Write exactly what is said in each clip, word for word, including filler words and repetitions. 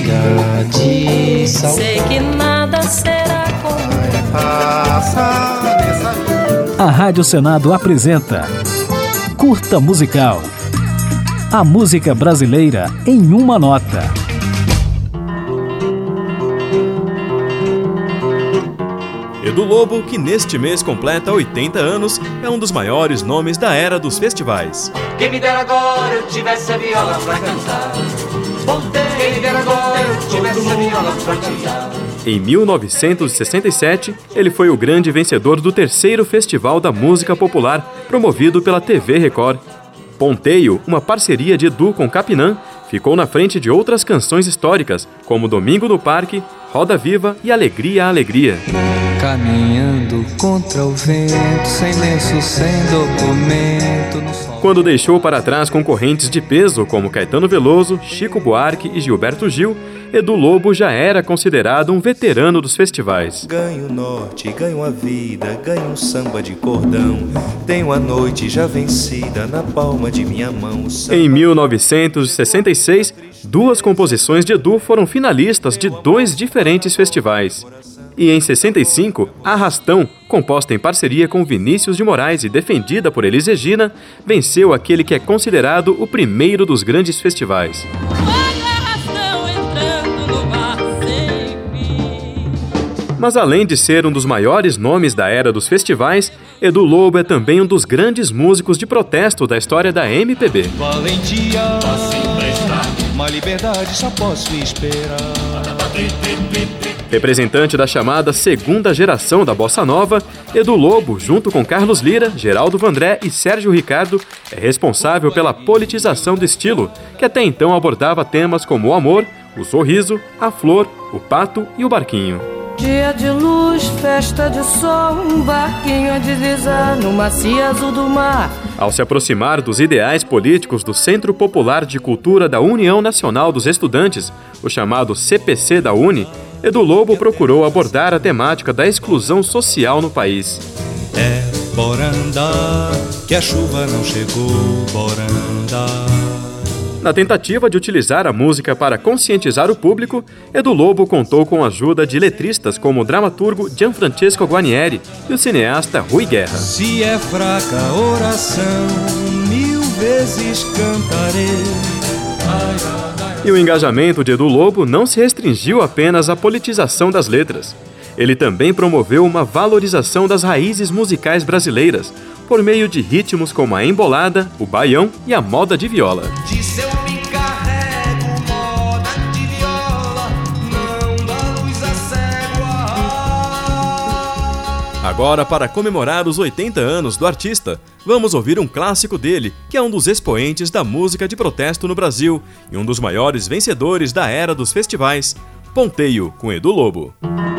chega de saudade. Sei que nada será como A Rádio Senado apresenta Curta Musical. A música brasileira em uma nota. Edu Lobo, que neste mês completa oitenta anos, é um dos maiores nomes da era dos festivais. Quem me dera agora eu tivesse a viola pra cantar. Quem me dera agora eu tivesse a viola pra cantar. Em mil novecentos e sessenta e sete, ele foi o grande vencedor do terceiro Festival da Música Popular, promovido pela T V Record. Ponteio, uma parceria de Edu com Capinã, ficou na frente de outras canções históricas, como Domingo no Parque, Roda Viva e Alegria, Alegria. Caminhando contra o vento, sem lenço, sem documento. No sol. Quando deixou para trás concorrentes de peso como Caetano Veloso, Chico Buarque e Gilberto Gil, Edu Lobo já era considerado um veterano dos festivais. Ganho o norte, ganho a vida, ganho um samba de cordão. Tenho a noite já vencida na palma de minha mão. Em mil novecentos e sessenta e seis, duas composições de Edu foram finalistas de dois diferentes festivais. E em sessenta e cinco, Arrastão, composta em parceria com Vinícius de Moraes e defendida por Elis Regina, venceu aquele que é considerado o primeiro dos grandes festivais. Mas além de ser um dos maiores nomes da era dos festivais, Edu Lobo é também um dos grandes músicos de protesto da história da M P B. Valentia, uma liberdade só posso esperar. Representante da chamada segunda geração da Bossa Nova, Edu Lobo, junto com Carlos Lira, Geraldo Vandré e Sérgio Ricardo, é responsável pela politização do estilo, que até então abordava temas como o amor, o sorriso, a flor, o pato e o barquinho. dia de luz, festa de sol, um barquinho a deslizar no macio azul do mar. Ao se aproximar dos ideais políticos do Centro Popular de Cultura da União Nacional dos Estudantes, o chamado C P C da Uni, Edu Lobo procurou abordar a temática da exclusão social no país. É, bora andar, que a chuva não chegou, bora andar. Na tentativa de utilizar a música para conscientizar o público, Edu Lobo contou com a ajuda de letristas como o dramaturgo Gianfrancesco Guarnieri e o cineasta Rui Guerra. Se é fraca a oração, mil vezes cantarei. E o engajamento de Edu Lobo não se restringiu apenas à politização das letras. Ele também promoveu uma valorização das raízes musicais brasileiras, por meio de ritmos como a embolada, o baião e a moda de viola. Disse eu me carrego, moda de viola, não dá luz a cego. Agora, para comemorar os oitenta anos do artista, vamos ouvir um clássico dele, que é um dos expoentes da música de protesto no Brasil e um dos maiores vencedores da era dos festivais, Ponteio, com Edu Lobo.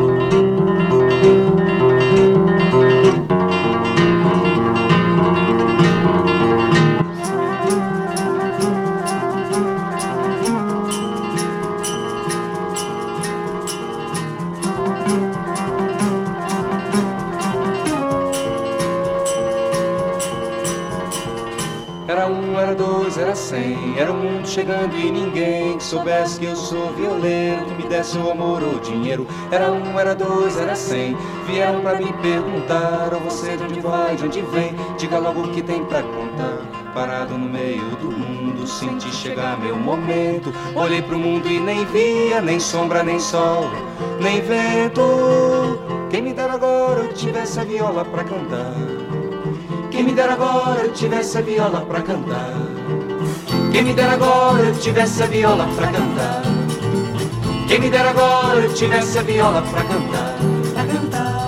Era um, era dois, era cem, era o mundo chegando e ninguém que soubesse que eu sou violeiro, que me desse o amor ou dinheiro. Era um, era dois, era cem, vieram pra me perguntar, oh, você de onde vai, de onde vem, diga logo o que tem pra contar. Parado no meio do mundo, senti chegar meu momento, olhei pro mundo e nem via, nem sombra, nem sol, nem vento. Quem me dera agora eu tivesse a viola pra cantar. Quem me dera agora eu tivesse a viola pra cantar. Quem me dera agora eu tivesse a viola pra cantar. Quem me dera agora eu tivesse a viola pra cantar. Pra cantar.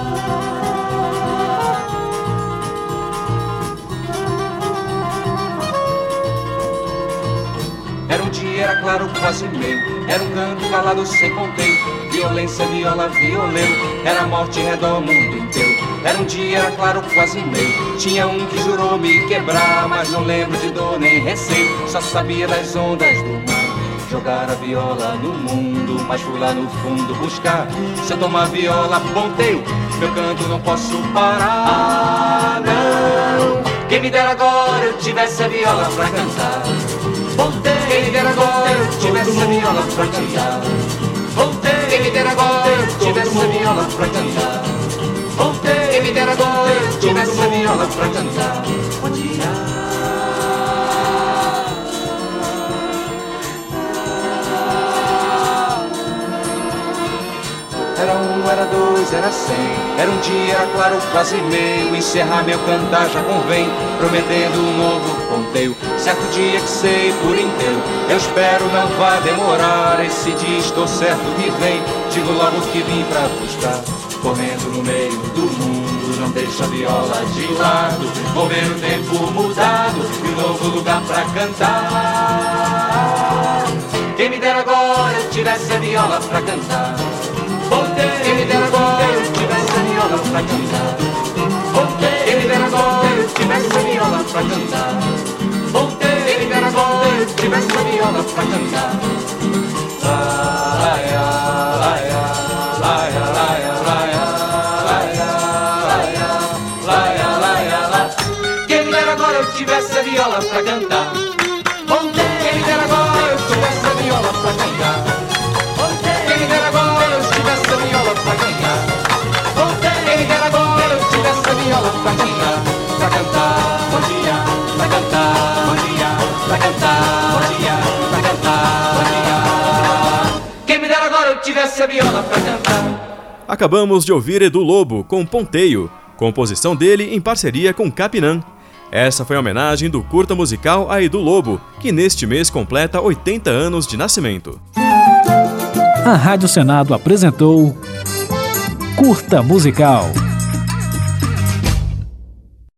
Era um dia, era claro, quase meio. Era um canto calado sem ponteio. Violência, viola, violento. Era morte em redor o mundo inteiro. Era um dia, era claro, quase meio. Tinha um que jurou me quebrar, mas não lembro de dor nem receio. Só sabia das ondas do mar. Jogar a viola no mundo, mas fui lá no fundo buscar. Se eu tomar viola, ponteio, meu canto não posso parar, não. Quem me dera agora eu tivesse a viola pra cantar. Ponteio, quem me dera agora eu tivesse a viola pra cantar. pra cantar. Voltei, quem me dera agora eu tivesse a viola pra cantar. Bom dia. Era um, era dois, era cem. Era um dia, era claro, quase meio. Encerrar meu cantar já convém, prometendo um novo ponteio. Certo dia que sei por inteiro, eu espero não vai demorar. Esse dia estou certo que vem, digo logo que vim pra buscar. Correndo no meio do mundo, não deixa a viola de lado. Vou ver o tempo mudado e um novo lugar pra cantar. Quem me dera agora eu tivesse a viola pra cantar. Voltei, quem me dera agora eu tivesse a viola pra cantar. Voltei, quem me dera agora eu tivesse a viola pra cantar. Voltei, quem me dera agora eu tivesse a viola pra cantar. Laia, laia, laia, laia, laia, laia, laia, laia, laia. Quem me dera agora eu tivesse a viola pra cantar. Voltei, quem me dera agora eu tivesse a viola pra cantar. Quem me dera agora eu tivesse a viola pra cantar. Voltei, quem me dera agora eu tivesse a viola pra cantar. Pra cantar, bom dia, pra cantar, bom dia, pra cantar, bom dia, pra cantar, bom dia. Quem me dera agora eu tivesse a viola pra cantar. Acabamos de ouvir Edu Lobo com Ponteio, composição dele em parceria com Capinã. Essa foi a homenagem do curta musical a Edu Lobo, que neste mês completa oitenta anos de nascimento. A Rádio Senado apresentou Curta Musical.